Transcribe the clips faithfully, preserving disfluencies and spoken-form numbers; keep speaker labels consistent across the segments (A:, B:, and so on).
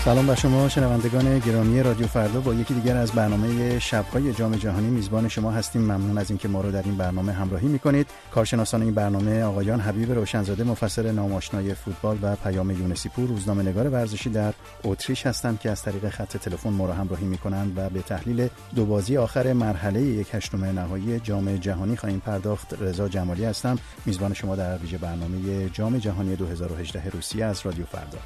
A: سلام بر شما شنوندگان گرامی رادیو فردا. با یکی دیگر از برنامه شب‌های جام جهانی میزبان شما هستیم. ممنون از اینکه ما رو در این برنامه همراهی می‌کنید. کارشناسان این برنامه آقایان حبیب روشنزاده، مفسر ناماشنای فوتبال، و پیام یونسیپور، روزنامه‌نگار ورزشی در اتریش هستند که از طریق خط تلفن ما رو همراهی می‌کنند و به تحلیل دو بازی آخر مرحله یک هشتم نهایی جام جهانی خواهیم پرداخت. رضا جمالی هستم، میزبان شما در ویژه برنامه جام جهانی دو هزار و هجده روسیه از رادیو فردا.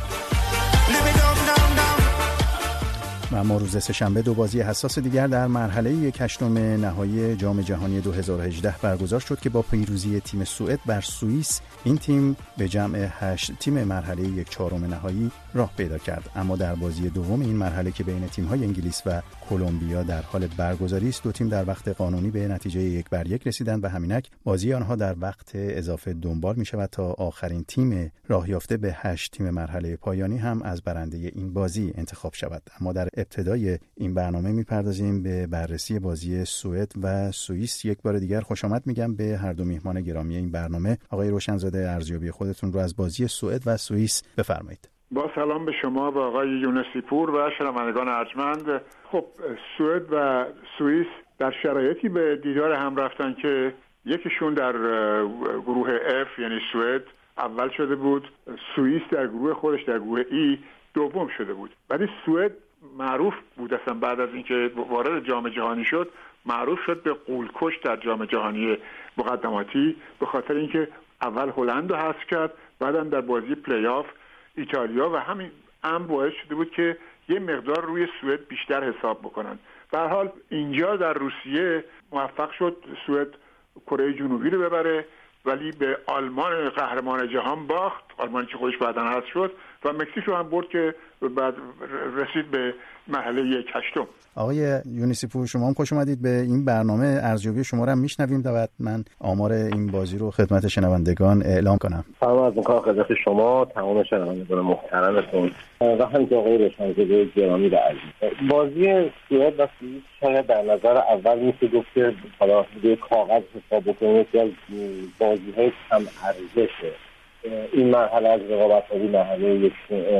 A: و ما روز سه‌شنبه دو بازی حساس دیگر در مرحله یک هشتم نهایی جام جهانی دو هزار و هجده برگزار شد که با پیروزی تیم سوئد بر سوئیس، این تیم به جمع هشت تیم مرحله یک چهارم نهایی راه پیدا کرد. اما در بازی دوم این مرحله که بین تیم‌های انگلیس و کلمبیا در حال برگزاری است، دو تیم در وقت قانونی به نتیجه یک بر یک رسیدند و همینک بازی آنها در وقت اضافه دنبال می شود تا آخرین تیم راه یافته به هشت تیم مرحله پایانی هم از برنده این بازی انتخاب شود. اما در ابتدای این برنامه میپردازیم به بررسی بازی سوئد و سوئیس. یک بار دیگر خوش آمد میگم به هر دو میهمان گرامی این برنامه. آقای روشنزاده، ارزیابی خودتون رو از بازی سوئد و سوئیس بفرمایید.
B: با سلام به شما و آقای یونسیپور و شنوندگان ارجمند. خب سوئد و سوئیس در شرایطی به دیدار هم رفتن که یکیشون در گروه F یعنی سوئد اول شده بود، سوئیس در گروه خودش در گروه E دوم شده بود. ولی سوئد معروف بود اصلا بعد از اینکه وارد جام جهانی شد معروف شد به غول‌کش در جام جهانی مقدماتی، به خاطر اینکه اول هلند رو حذف کرد، بعدم در بازی پلی آف ایتالیا، و همین هم باعث شده بود که یه مقدار روی سوئد بیشتر حساب بکنن. به هر حال اینجا در روسیه موفق شد سوئد کره جنوبی رو ببره، ولی به آلمان قهرمان جهان باخت، آلمانی که خودش بعداً حذف شد، و مکزیک رو هم برد که بعد رسید به مرحله یک هشتم.
A: آقای یونسیپور، شما هم خوش اومدید به این برنامه. ارزیابی شما رو هم میشنویم و بعد من آمار این بازی رو خدمت شنوندگان اعلام کنم.
C: سلام از میکنم خدمت شما تمام شنوندگان محترمتون و همینطور آقای روشنزاده گرامی و عزیز. بازی سوئد و سوئیس شاید در نظر اول میشه گفت که حالا به کاغذ حساب بکنید که از بازی‌های کم ارزشه این مرحله از رقابت‌های مرحله یک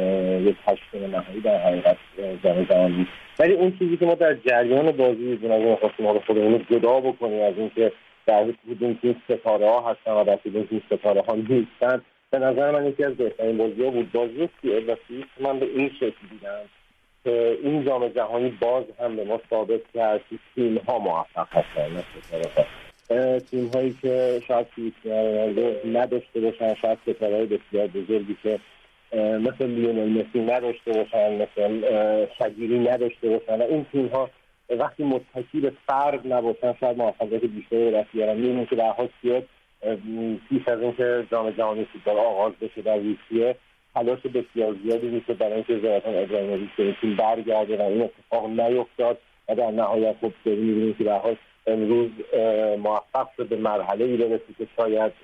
C: یک هشتم نهایی در حقیقت جام جهانی. ولی اون چیزی که ما در جریان بازی جنازه خواستیم ما رو خودمون جدا بکنیم از اینکه در کدوم تیم ستاره‌ها هستن و در کدوم تیم ستاره‌ها نیستن، به نظر من یکی از بهترین بازی‌ها بود. بازی سوئد و سوئیس من به این شکل دیدم که این جام جهانی باز هم به ما ثابت کرد که تیم‌ها موفق هستن، نه ستاره‌ها. تیم هایی که شاید سوئیس نداشته باشن، شاید ستاره‌های بسیار بزرگی که مثل لیونل مسی نداشته باشن، مثل شقیری نداشته باشن، و این تیم ها وقتی متکی به فرد نباشن شاید موفقیت بیشتری به دست بیارن. می‌بینیم که در حال سوئد پیش از اینکه جام جهانی فوتبال آغاز بشه در روسیه تلاش بسیار زیادی میشه برای اینکه زلاتان ابراهیموویچ به تیم برگرده و این اتفاق نیفتاد و در نهایت خب می‌بینیم که در حال امروز موفق شد به مرحله‌ای برسه که شاید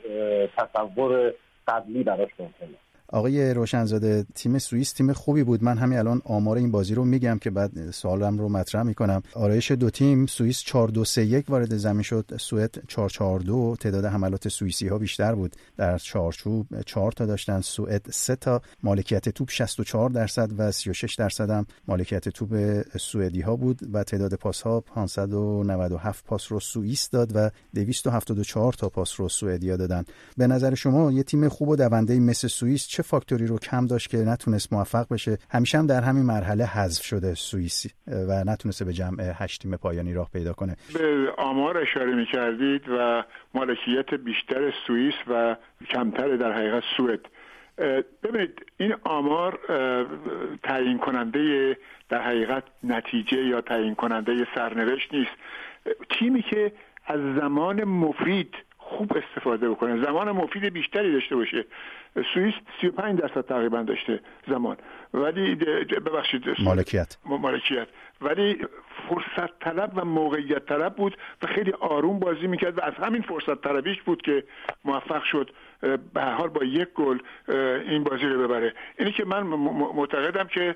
C: تصور قبلی براش ممکنه.
A: آقای روشنزاده، تیم سوئیس تیم خوبی بود. من همین الان آمار این بازی رو میگم که بعد سوالم رو مطرح میکنم. آرایش دو تیم، سوئیس چهار دو سه یک وارد زمین شد، سوئد چهار چهار دو. تعداد حملات سوئیسی ها بیشتر بود، در چارچوب چهار تا داشتن، سوئد سه تا. مالکیت توپ شصت و چهار درصد و سی و شش درصد هم مالکیت توپ سوئدی ها بود و تعداد پاس ها پانصد و نود و هفت پاس رو سوئیس داد و دویست و هفتاد و چهار تا پاس رو سوئدیا دادن. به نظر شما یه تیم خوب و دونده مثل سوئیس چه فاکتوری رو کم داشت که نتونست موفق بشه؟ همیشه هم در همین مرحله حذف شده سوئیس و نتونسته به جمع هشت تیم پایانی راه پیدا کنه.
B: به آمار اشاره می‌کردید و مالکیت بیشتر سوئیس و کمتر در حقیقت سوئد. ببینید این آمار تعیین کننده در حقیقت نتیجه یا تعیین کننده سرنوشت نیست. تیمی که از زمان مفید خوب استفاده بکنه، زمان مفید بیشتری داشته باشه. سوئیس سی و پنج درصد تقریبا داشته زمان، ولی ببخشید
A: مالکیت
B: مالکیت ولی فرصت طلب و موقعیت طلب بود و خیلی آروم بازی میکرد و از همین فرصت طلبیش بود که موفق شد به هر حال با یک گل این بازی رو ببره. اینی که من معتقدم که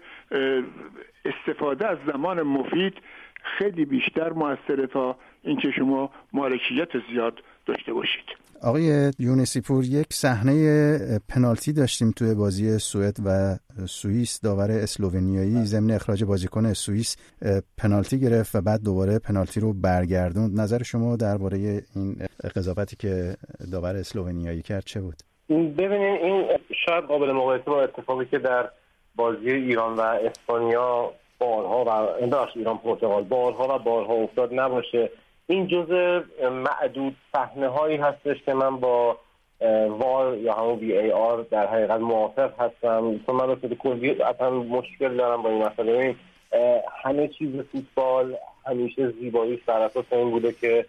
B: استفاده از زمان مفید خیلی بیشتر موثره تا اینکه شما مالکیت زیاد داشته باشید.
A: آقای یونسی پور، یک صحنه پنالتی داشتیم توی بازی سوئد و سوئیس. داور اسلوونیایی ضمن اخراج بازیکن سوئیس پنالتی گرفت و بعد دوباره پنالتی رو برگردوند. نظر شما درباره این قضاوتی که داور اسلوونیایی کرد چه بود؟
C: ببینید این شاید قابل مقایسه با اتفاقی که در بازی ایران و اسپانیا بارها و انداش ایران پرتغال بارها و بارها افتاد نباشه. این جزء معدود صحنه هایی هستش که من با وار یا همون وی ای آر در حقیقت موافق هستم، چون من به کلی اصلا مشکل دارم با این مسئله. این همه چیز فوتبال همیشه زیبایی سر اساس این بوده که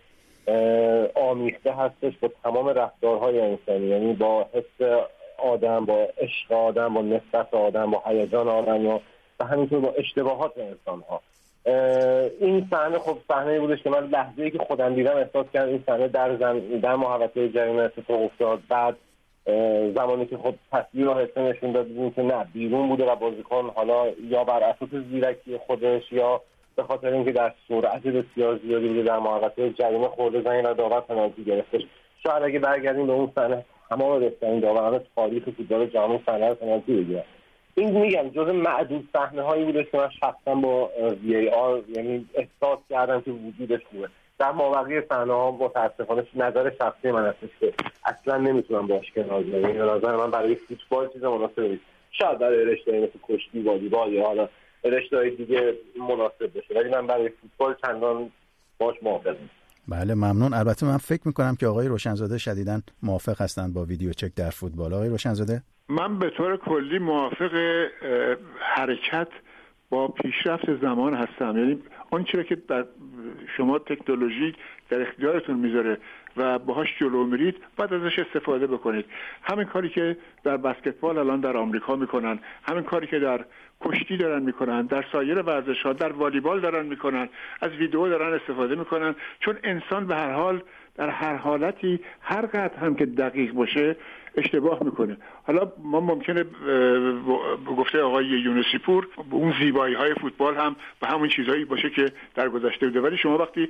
C: آمیخته هستش با تمام رفتارهای انسانی، یعنی با حس آدم، با عشق آدم، با نسبت آدم، با هیجان آدم و همینطور با اشتباهات انسان ها. این صحنه خب صحنه‌ای بودش که من لحظه‌ای که خودم دیدم احساس کردم این صحنه در زم... در محوطه جریمه اتفاق افتاد. بعد زمانی که خب تصویر رو حسه نشون دادیم که نه بیرون بوده و بازیکن حالا یا بر اساس زیرکی خودش یا به خاطر اینکه در سرعت بسیار زیادی بوده در محوطه جریمه خورده زمین و داور پنالتی گرفتش. شاید اگه برگردیم به اون صحنه تمام بهترین داوران تاریخ فوتبال جهان صحنه پنالتی بگیرن. این میگم جزء معدود صحنه هایی بوده که من شخصا با وی ای آر یعنی احساس کردم که وجودش خوبه. در مابقی صحنه ها متاسفانه نظر شخصی من هستش که اصلا نمیتونم باش کنار بیام. این نظر من برای فوتبال چیز مناسب نیست. شاید برای رشته‌ای مثل کشتی، والیبال یا حالا رشته‌های دیگه مناسب بشه، ولی من برای فوتبال چندان باش موافق نیستم.
A: بله ممنون. البته من فکر میکنم که آقای روشنزاده شدیداً موافق هستند با ویدیو چک در فوتبال. آقای روشنزاده؟
B: من به طور کلی موافق حرکت با پیشرفت زمان هستم. یعنی اون چیزی که در شما تکنولوژی در اختیارتون میذاره و باهاش جلو میرید بعد ازش استفاده بکنید. همین کاری که در بسکتبال الان در آمریکا میکنن، همین کاری که در کشتی دارن میکنن، در سایر ورزش‌ها، در والیبال دارن میکنن، از ویدیو دارن استفاده میکنن، چون انسان به هر حال در هر حالتی هر قدر هم که دقیق باشه اشتباه میکنه. حالا ما ممکنه به گفته آقای یونسی پور اون زیبایی های فوتبال هم به همون چیزهایی باشه که در گذشته بوده، ولی شما وقتی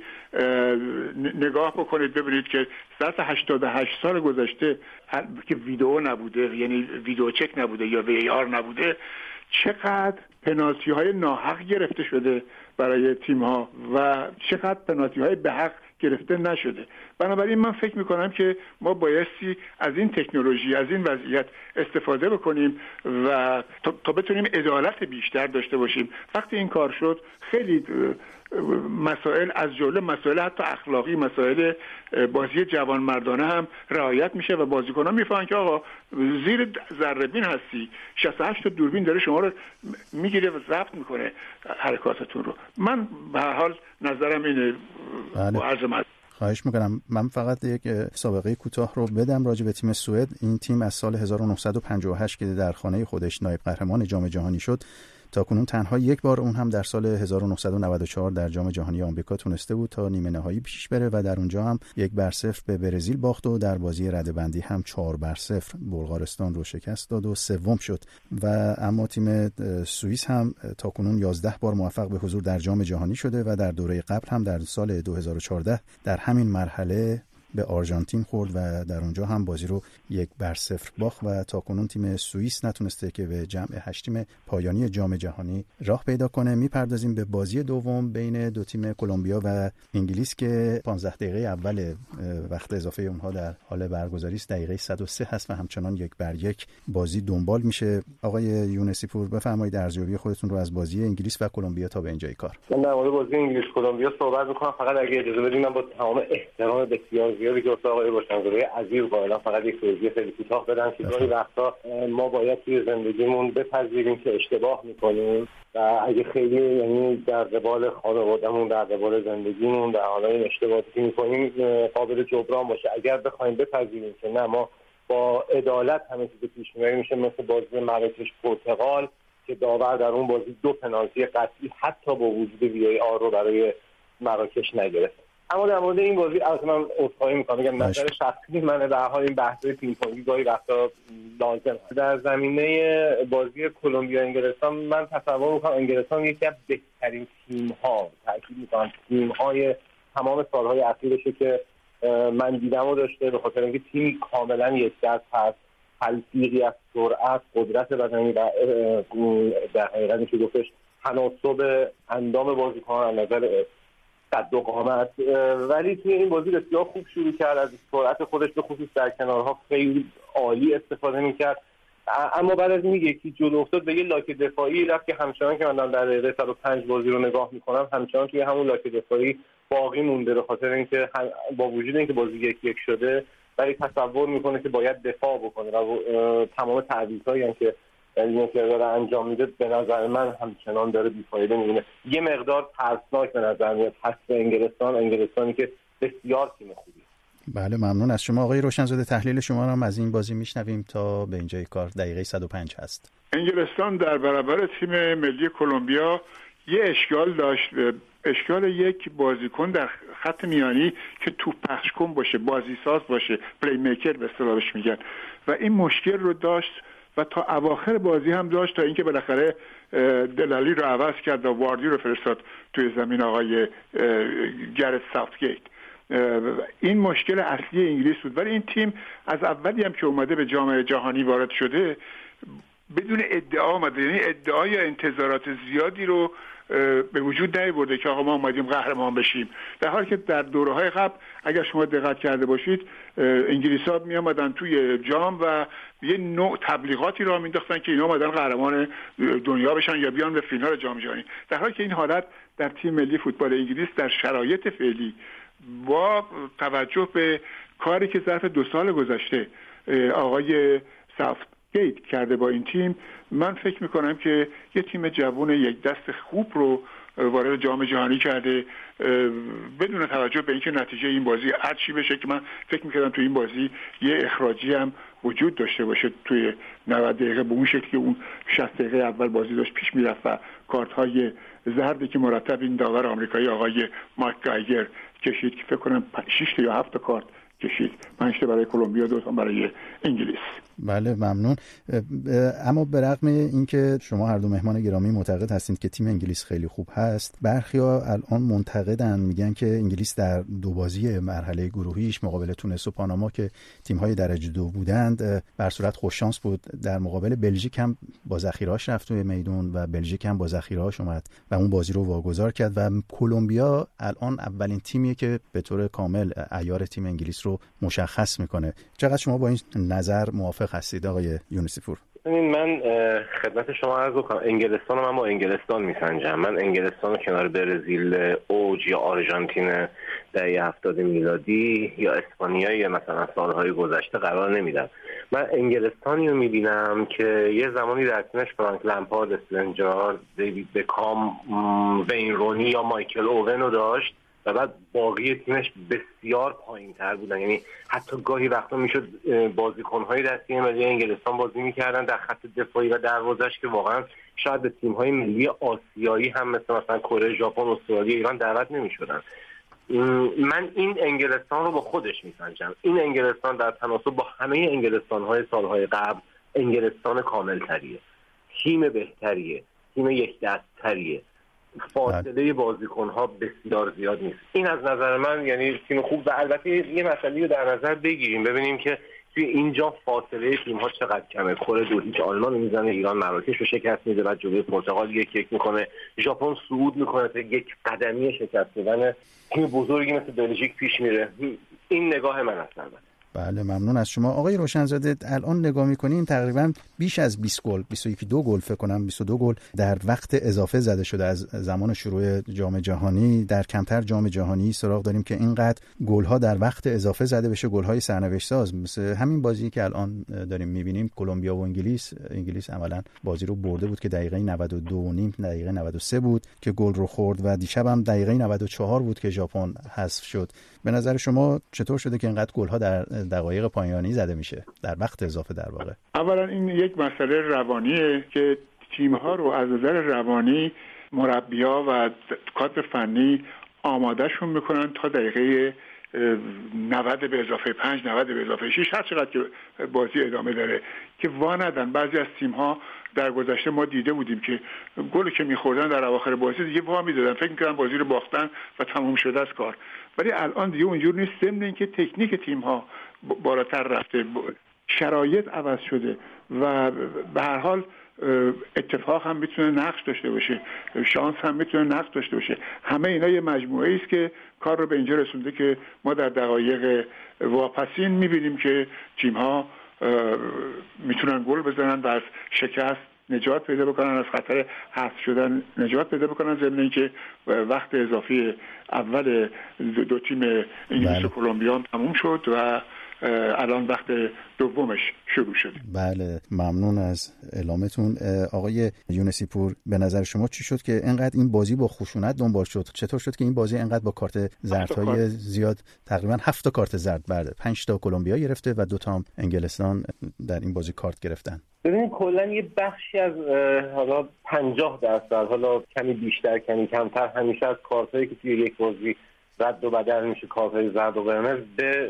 B: نگاه بکنید ببینید که ظرف هشتاد و هشت سال گذشته که ویدیو نبوده، یعنی ویدیو چک نبوده یا وی ای آر نبوده، چقدر پنالتی های ناحق گرفته شده برای تیم ها و چقدر پنالتی های به حق گرفته نشده. بنابراین من فکر میکنم که ما بایستی از این تکنولوژی، از این وضعیت استفاده بکنیم و تا بتونیم عدالت بیشتر داشته باشیم. وقتی این کار شد خیلی مسائل از جمله مسائل حتی اخلاقی، مسائل بازی جوانمردانه هم رعایت میشه و بازیکنان میفهمن که آقا زیر ذره بین هستی، شصت و هشت تا دوربین داره شما رو میگیره و ضبط میکنه حرکاتتون رو. من به هر حال نظرم اینه. با عرض مدد
A: خواهش میکنم. من فقط یک سابقه کوتاه رو بدم راجع به تیم سوئد. این تیم از سال هزار و نهصد و پنجاه و هشت که در خانه خودش نایب قهرمان جام جهانی شد تاکنون تنها یک بار، اون هم در سال هزار و نهصد و نود و چهار در جام جهانی آمریکا تونسته بود تا نیمه نهایی پیش بره و در اونجا هم یک بر صفر به برزیل باخت و در بازی رده‌بندی هم چهار بر صفر بلغارستان رو شکست داد و سوم شد. و اما تیم سوئیس هم تاکنون یازده بار موفق به حضور در جام جهانی شده و در دوره قبل هم در سال دو هزار و چهارده در همین مرحله به آرژانتین خورد و در اونجا هم بازی رو یک بر صفر باخت و تاکنون تیم سوئیس نتونسته که به جمع هشتم پایانی جام جهانی راه پیدا کنه. میپردازیم به بازی دوم بین دو تیم کلمبیا و انگلیس که پانزده دقیقه اول وقت اضافه اونها در حال برگزاری است. دقیقه صد و سه هست و همچنان یک بر یک بازی دنبال میشه. آقای یونسی پور بفرمایید ارزیابی خودتون رو از بازی انگلیس و کلمبیا تا به اینجای کار.
C: من در مورد بازی انگلیس کلمبیا صحبت می‌کنم. فقط اگه اجازه بدید من با تمام احترام بسیار زیادی که آقای روشنزاده عزیز قائلم فقط یک توضیح خیلی کوتاه بدم که گاهی وقتا ما باید توی زندگیمون بپذیریم که اشتباه میکنیم و اگه خیلی یعنی در قبال خانواده‌مون، در قبال زندگیمون، در حال این اشتباهاتی که میکنیم قابل جبران باشه. اگر بخوایم بپذیریم که نه ما با عدالت همه چیز پیش میبریم، میشه مثل بازی مراکش پرتغال که داور در اون بازی دو پنالتی قطعی حتی با وجود وی ای آر رو برای مراکش نگرفت. اما در مورد این بازی البته من عذرخواهی می‌کنم، میگم نظر شخصی منه، به هر حال این بحث‌های پینگ پونگی گاهی وقتا لازم. در زمینه بازی کلمبیا انگلستان من تصور می‌کنم انگلستان یکی از بهترین تیم‌ها، تاکید می‌کنم تیم‌های تمام سال‌های اخیرشه که من دیدمو داشته، به خاطر اینکه تیم کاملا یک دست هست، تلفیقی از سرعت، قدرت بدنی و در حقیقت میشه گفتش تناسب اندام بازیکن از نظر قد و قامت. ولی توی این بازی بسیار خوب شروع کرد، از سرعت خودش به خصوص در کنارها خیلی عالی استفاده میکرد، اما بعد از این یکی جلو افتاد به یه لاک دفاعی رفت که همچنان که من در دقیقه صد و پنج بازی رو نگاه میکنم همچنان توی همون لاک دفاعی باقی مونده، به خاطر اینکه با وجود اینکه بازی یک یک شده ولی تصور میکنه که باید دفاع بکنه و تمام تعویضایی هم که این که داره انجام میده به نظر من همچنان داره بیفایده میمونه. یه مقدار ترسناک به نظر میاد پس به انگلستان، انگلستانی که بسیار تیم خوبی.
A: بله ممنون از شما آقای روشنزاده. تحلیل شما رو هم از این بازی میشنویم تا به اینجای کار. دقیقه صد و پنج هست.
B: انگلستان در برابر تیم ملی کلمبیا یه اشکال داشت، اشکال یک بازیکن در خط میانی که توپ پخش کن باشه، بازی ساز باشه، پلی میکر به اصطلاحش میگن، و این مشکل رو داشت و تا اواخر بازی هم داشت، تا اینکه بالاخره دلالی رو عوض کرد و واردی رو فرستاد توی زمین آقای گرت ساوتگیت. این مشکل اصلی انگلیس بود. ولی این تیم از اولی هم که اومده به جام جهانی وارد شده بدون ادعا اومده، یعنی ادعا یا انتظارات زیادی رو به وجود نیاورده که آقا ما اومدیم قهرمان بشیم، در حالی که در دوره‌های قبل اگر شما دقت کرده باشید انگلیس‌ها می اومدن توی جام و یه نوع تبلیغاتی رو مینداختن که اینا اومدن قهرمان دنیا بشن یا بیان به فینال جام جهانی، در حالی که این حالت در تیم ملی فوتبال انگلیس در شرایط فعلی با توجه به کاری که ظرف دو سال گذشته آقای ساوتگیت کرده با این تیم، من فکر میکنم که یه تیم جوان یک دست خوب رو وارد جام جهانی کرده بدون توجه به اینکه نتیجه این بازی هر چی بشه، که من فکر میکردم توی این بازی یه اخراجی هم وجود داشته باشه توی نود دقیقه به اون شکلی که اون شصت دقیقه اول بازی داشت پیش میرفت و کارت های زردی که مرتب این داور آمریکایی آقای مایک گایگر کشید که فکر کنم شش یا هفت کارت کشید، پنج تا برای کلمبیا، دو تا برای انگلیس.
A: بله ممنون. اما به رغم اینکه شما هر دو مهمان گرامی معتقد هستید که تیم انگلیس خیلی خوب هست، برخیا الان منتقدن، میگن که انگلیس در دو بازی مرحله گروهیش مقابل تونس و پاناما که تیم‌های درجه دو بودند بر صورت خوش شانس بود، در مقابل بلژیک هم با ذخیره‌اش رفت توی میدون و بلژیک هم با ذخیره‌اش اومد و اون بازی رو واگذار کرد و کلمبیا الان اولین تیمیه که به طور کامل عیار تیم انگلیس رو مشخص میکنه. چقدر شما با این نظر موافق هستید آقای یونسی پور؟
C: من خدمت شما عرض کنم انگلستان رو من با انگلستان میسنجم. من انگلستان رو کنار برزیل اوج یا آرژانتین دهه هفتاد میلادی یا اسپانیا یا مثلا سالهای گذشته قرار نمیدم. من انگلستانی رو میبینم که یه زمانی در تیمش فرانک لمپارد، اسپنجار، دیوید بکام، وین رونی یا مایکل اوون رو داشت و بعد باقی تیمش بسیار پایین‌تر بودن، یعنی حتی گاهی وقتا میشد بازیکن‌های در تیم ملی انگلستان بازی می‌کردن در خط دفاعی و دروازه‌اش که واقعا شاید به تیم‌های ملی آسیایی هم مثل مثلا کره، ژاپن، استرالیا، ایران دعوت نمی‌شدن. من این انگلستان رو با خودش می‌سنجم. این انگلستان در تناسب با همه انگلستان‌های سال‌های قبل انگلستان کامل‌تریه، تیم بهتریه، تیم یک دست‌تریه، فاصله بازیکن‌ها بسیار زیاد نیست. این از نظر من یعنی تیم خوب. و البته یه مسئله رو در نظر بگیریم ببینیم که توی اینجا فاصله تیم‌ها چقدر کمه. کره دو هیچ آلمان میزنه، ایران مراکش رو شکست میده، بعد جلوی پرتغال یک یک میکنه، ژاپن صعود میکنه تا یک قدمی شکست دادن تیم بزرگی مثل بلژیک پیش میره. این نگاه من هست.
A: بله ممنون از شما آقای روشنزاده. الان نگاه میکنین تقریبا بیش از بیست گل، بیست و یک دو گل فکر کنم بیست و دو گل در وقت اضافه زده شده از زمان شروع جام جهانی. در کمتر جام جهانی سراغ داریم که اینقدر گل‌ها در وقت اضافه زده بشه، گل‌های سرنوشت ساز، مثل همین بازی که الان داریم میبینیم کلمبیا و انگلیس. انگلیس عملاً بازی رو برده بود که دقیقه نود و دو و نیم دقیقه نود و سه بود که گل رو خورد و دیشب هم دقیقه نود و چهار بود که ژاپن حذف شد. به نظر شما چطور شده که اینقدر گل‌ها در دقایق پایانی زده میشه در وقت اضافه در واقع؟
B: اولا این یک مسئله روانیه که تیم‌ها رو از نظر روانی مربی‌ها و کادر فنی آمادهشون میکنن تا دقیقه نود به اضافه پنج، نود به اضافه شش، هر چقدر که بازی ادامه داره که وا ندن. بعضی از تیم‌ها در گذشته ما دیده بودیم که گلی که می‌خوردن در اواخر بازی دیگه وا می‌دادن، فکر می‌کردن بازی رو باختن و تموم شده است کار. ولی الان دیگه اونجور نیست. ضمن اینکه تکنیک تیم‌ها بالاتر رفته، شرایط عوض شده و به هر حال اتفاق هم میتونه نقش داشته باشه، شانس هم میتونه نقش داشته باشه. همه اینا یه مجموعه است که کار رو به اینجا رسونده که ما در دقایق واپسین میبینیم که تیم‌ها میتونن گل بزنن و از شکست نجات پیدا بکنن، از خطر حذف شدن نجات پیدا بکنن، ضمن اینکه وقت اضافی اول دو تیم انگلیس و کلمبیا تموم شد و الان وقت دومش شروع شد.
A: بله، ممنون از اعلامتون. آقای یونسی پور، به نظر شما چی شد که اینقدر این بازی با خشونت دنبال شد؟ چطور شد که این بازی اینقدر با کارت زردهای زیاد، تقریبا هفت تا کارت زرد برده، پنج تا کلمبیا گرفته و دو تا هم انگلستان در این بازی کارت گرفتن؟
C: ببینید کلا یه بخشی از حالا پنجاه درصد، حالا کمی بیشتر کمی کمتر، همیشه از کارتایی که توی یک بازی رد و بدل میشه، کارتای زرد و قرمز، به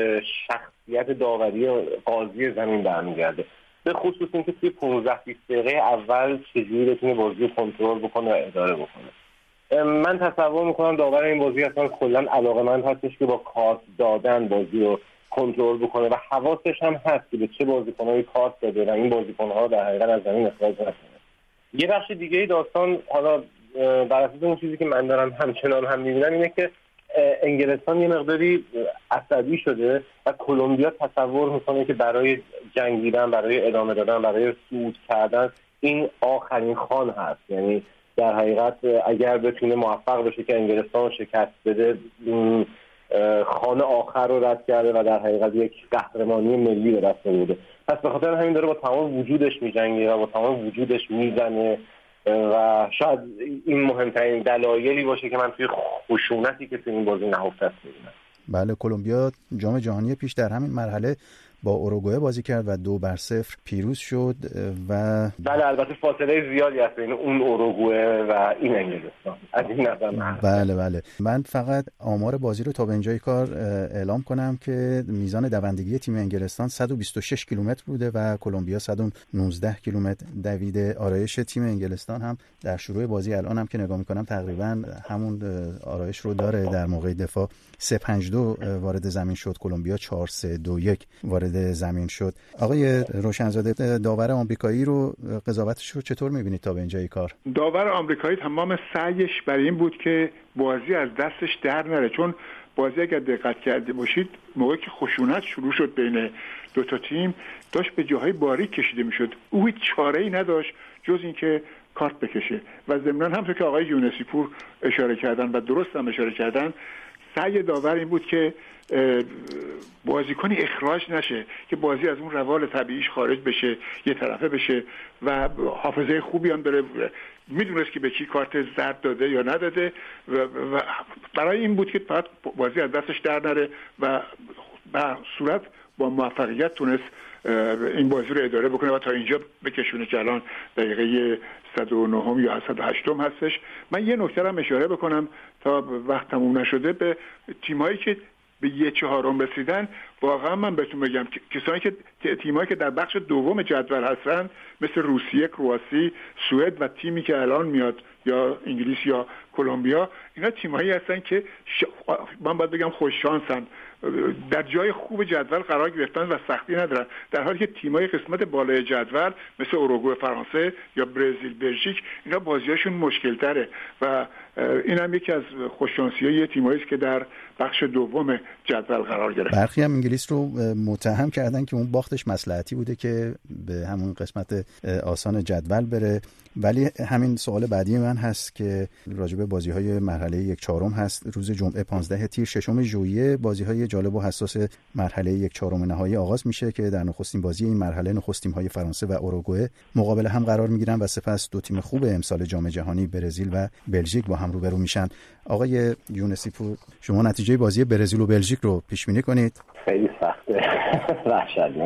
C: شخصیت داوری قاضی زمین برمیگرده. به خصوص اینکه توی پانزده بیست دقیقه اول چجوری بتونه بازی کنترل بکنه و اداره بکنه. من تصور میکنم داور این بازی اصلا کلا علاقه‌مند هستش که با کارت دادن بازی رو کنترل بکنه و حواسش هم هست که به چه بازیکن‌هایی کارت بده و این بازیکن‌ها در حقیقت از زمین اخراج نکنه. یه بخش دیگه داستان، حالا بر اساس اون چیزی که من دارم همچنان هم می‌بینم، اینه که انگلستان یه مقداری عصبی شده و کلمبیا تصور میکنه که برای جنگیدن، برای ادامه دادن، برای صعود کردن این آخرین خان هست. یعنی در حقیقت اگر بتونه موفق بشه که انگلستان شکست بده، این خان آخر رو رد کرده و در حقیقت یک قهرمانی ملی به دست آورده. پس به خاطر همین داره با تمام وجودش میجنگه و با تمام وجودش میزنه و شاید این مهمترین دلایلی باشه که من توی خشونتی که توی این بازی نهفته است می‌بینم.
A: بله، کلمبیا جام جهانی پیش در همین مرحله با اوروگوئه بازی کرد و دو بر صفر پیروز شد و
C: بله، البته فاصله زیادی هست بین اون اوروگوئه و این انگلستان از این نظر.
A: بله بله من فقط آمار بازی رو تا به اینجای کار اعلام کنم که میزان دوندگی تیم انگلستان صد و بیست و شش کیلومتر بوده و کلمبیا صد و نوزده کیلومتر دویده. آرایش تیم انگلستان هم در شروع بازی الان هم که نگاه میکنم تقریبا همون آرایش رو داره. در موقع دفاع سه پنج دو وارد زمین شد، کلمبیا چهار سه دو یک وارد زمین شد. آقای روشنزاده، داور آمریکایی رو، قضاوتش رو چطور می‌بینید تا به اینجای کار؟
B: داور آمریکایی تمام سعیش برای این بود که بازی از دستش در نره، چون بازی اگر دقت کرده باشید موقعی که خشونت شروع شد بین دو تا تیم داشت به جاهای باریک کشیده میشد. او هیچ چاره‌ای نداشت جز اینکه کارت بکشه و ضمناً همونطور که آقای یونسی پور اشاره کردن و درست هم اشاره کردن، سعی داور این بود که بازیکنی اخراج نشه، که بازی از اون روال طبیعیش خارج بشه، یه طرفه بشه و حافظه خوبی هم داره، میدونست که به کی کارت زرد داده یا نداده و, و برای این بود که فقط بازی از دستش در نره و به صورت با موفقیت تونست این بازی رو اداره بکنه و تا اینجا بکشونه که الان دقیقه صد و نه یا صد و هشت هستش. من یه نکته هم اشاره بکنم تا وقت تموم نشده، به تیمایی که به یه چهارم رسیدن. واقعا من بهتون بگم کسانی که تیمایی که در بخش دوم جدول هستن مثل روسیه، کرواسی، سوئد و تیمی که الان میاد یا انگلیس یا کلمبیا، اینا تیمایی هستن که ش... من باید بگم خوش شانسن، در جای خوب جدول قرار گرفتن و سختی ندارن، در حالی که تیمای قسمت بالای جدول مثل اوروگوئه فرانسه یا برزیل بلژیک اینا بازیاشون مشکل تره و این هم یکی از خوششانسی‌های تیمایی است که در بخش دوم جدول قرار گرفت.
A: برخی هم انگلیس رو متهم کردن که اون باختش مصلحتی بوده که به همون قسمت آسان جدول بره، ولی همین سوال بعدی من هست که راجبه بازی‌های مرحله یک چهارم هست. روز جمعه پانزده تیر ششم ژوئیه بازی‌های جالب و حساس مرحله یک چهارم نهایی آغاز میشه که در نخستین بازی این مرحله نخست تیم‌های فرانسه و اوروگوئه مقابل هم قرار میگیرن و سپس دو تیم خوب امسال جام جهانی برزیل و بلژیک با هم روبرو میشن. آقای یونسی پور، شما نتیجه بازی برزیل و بلژیک رو پیش بینی کنید؟
C: خیلی سخته، وحشتناکه.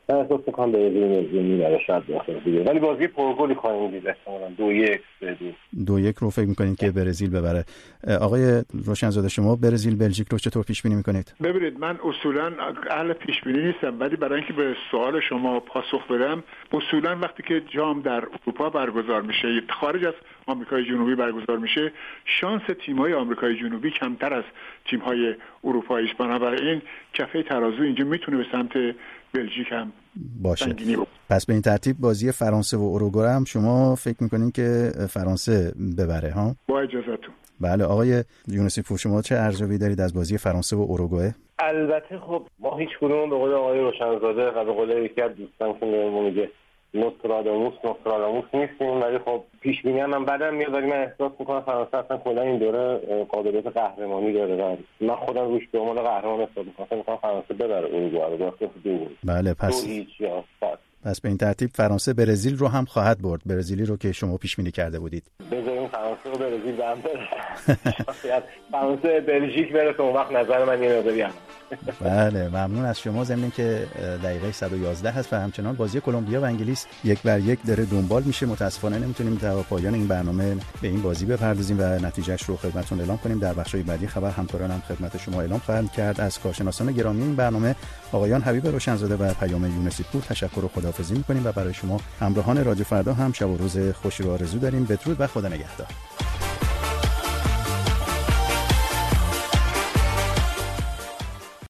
C: من احساس می‌کنم برزیل برزیل میبره شاید داخل دیگه، ولی بازی پرگلی خواهیم دید احتمالاً دو یک سه دو
A: دو یک رو فکر می‌کنید که برزیل ببره. آقای روشنزاده شما برزیل بلژیک رو چطور پیش بینی می‌کنید؟
B: ببینید من اصولاً اهل پیش بینی نیستم، ولی برای اینکه به سوال شما پاسخ بدم، اصولاً وقتی که جام در اروپا برگزار میشه، خارج از آمریکای جنوبی برگزار میشه، شانس تیم‌های آمریکای جنوبی کمتر از تیم‌های اروپایی است. بنابراین کفه ترازو اینجا میتونه به سمت بلژیک هم
A: باشه. پس به این ترتیب بازی فرانسه و اوروگوئه هم شما فکر میکنین که فرانسه ببره ها؟
B: با اجازهتون.
A: بله آقای یونسی پور شما چه ارزیابی دارید از بازی فرانسه و اوروگوئه؟
C: البته خب ما هیچ کدوم به قول آقای روشنزاده و به قول یکی از دوستان که میگه نوستراداموس نوستراداموس نیستیم، ولی خب پیش بینی هم من بعدم میاد، ولی من احساس میکنم فرانسه اصلا کلا این دوره قابلیت قهرمانی داره و من خودم روش به عنوان قهرمان حساب میکنم فرانسه ببره اروگوئه رو داخل دو.
A: بله پس پس به این ترتیب فرانسه برزیل رو هم خواهد برد، برزیلی رو که شما پیش بینی کرده بودید.
C: بذاریم فرانسه و برزیل به هم بره. فرانسه بلژیک بره که اون وقت نظر من یه مقداری هم.
A: بله ممنون از شما. ضمن که دقیقه صد و یازده هست و همچنان بازی کلمبیا و انگلیس یک بر یک داره دنبال میشه. متاسفانه نمیتونیم تا پایان این برنامه به این بازی بپردازیم و نتیجهش رو خدمتتون اعلام کنیم. در بخش‌های بعدی خبر همکارانم خدمت شما اعلام خواهند کرد. از کارشناسان گرامی این برنامه آقایان حبیب روشنزاده و پیام یونسی پور تشکر و خداحافظی می‌کنیم و برای شما همراهان رادیو فردا هم شب و روز خوشی رو آرزو داریم. بدرود و خدا نگهدار.